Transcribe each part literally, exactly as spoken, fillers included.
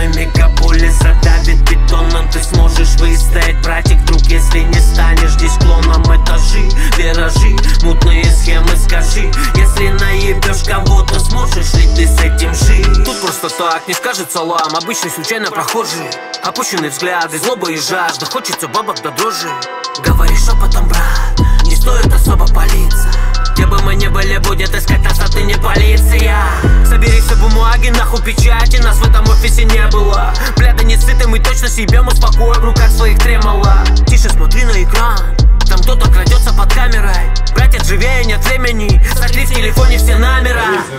тонной мегаполис задавит бетоном. Ты сможешь выстоять, братик, друг, если не станешь здесь клоном. Этажи, виражи, мутные схемы, скажи, если наебешь кого-то, сможешь ли ты с этим жить? Тут просто так не скажет салам обычный случайно прохожий. Опущенные взгляды, злоба и жажда, хочется бабок до дрожи. Говоришь шепотом, брат, не стоит особо палиться. Где бы мы ни были, будет искать нас, а ты не полиция. Собери все бумаги, нахуй печати, нас в этом офисе не было. Бля, да не сыты, мы точно себя успокоим, в руках своих тремоло. Тише смотри на экран, там кто-то крадется под камерой. Братец, живее, нет времени, сотри в телефоне все номера.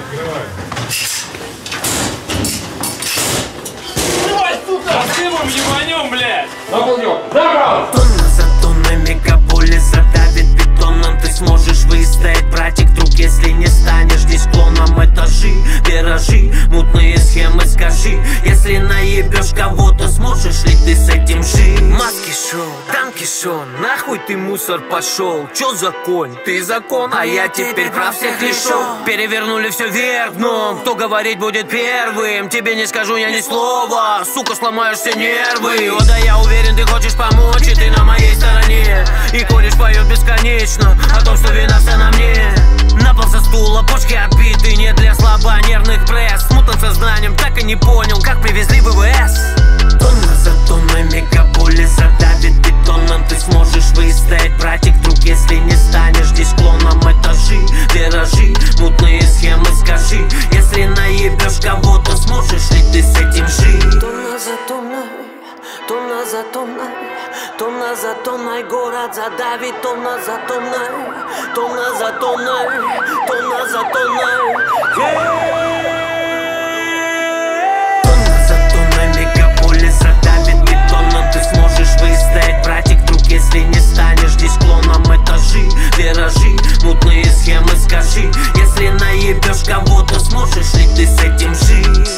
Давай, сука, снимем, ебанем, блядь! Тонна за тонной мегаполис задавит бетоном. Ты сможешь выстоять, братик, друг, если не станешь здесь клоном. Этажи, виражи, мутные схемы, скажи, если наебешь кого-то, сможешь ли ты с этим жить? Маски шоу, танкишон, нахуй ты мусор пошел. Чё закон? Ты закон, а я теперь прав всех лишён. Перевернули все вверх дном, кто говорить будет первым? Тебе не скажу я ни слова, сука, сломаешь все нервы. О да, я уверен, ты хочешь помочь, и ты на моей стороне. И кореш поет бесконечно о том, что вина вся на мне. На пол со стула, почки отбиты, не для слабонервных пресс. Смутным сознанием так и не понял, как привезли ВВС. Тонна за тонной мегаполис задавит бетоном. Ты сможешь выстоять, братик, друг, если не станешь здесь клоном. Этажи, виражи, мутные схемы, скажи, если наебешь кого-то, сможешь ли ты с этим жить? Тонна за тонной, тонна за тонной, тонна за тонной, город задавит. Тонна за тонной, тонна за тонной, тонна за тонной. Тонна за тонной мегаполис задавит бетоном. Ты сможешь выстоять, братик, друг, если не станешь здесь клоном. Этажи, виражи, мутные схемы, скажи, если наебешь кого-то, сможешь ли ты с этим жить?